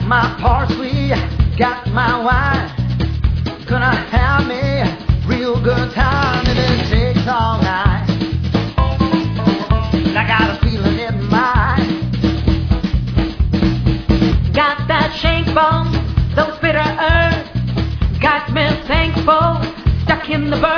my parsley, got my wine. Gonna have me a real good time if it takes all night. I got a feeling in my Got that shank bone, those bitter herbs, got me thankful, stuck in the burn.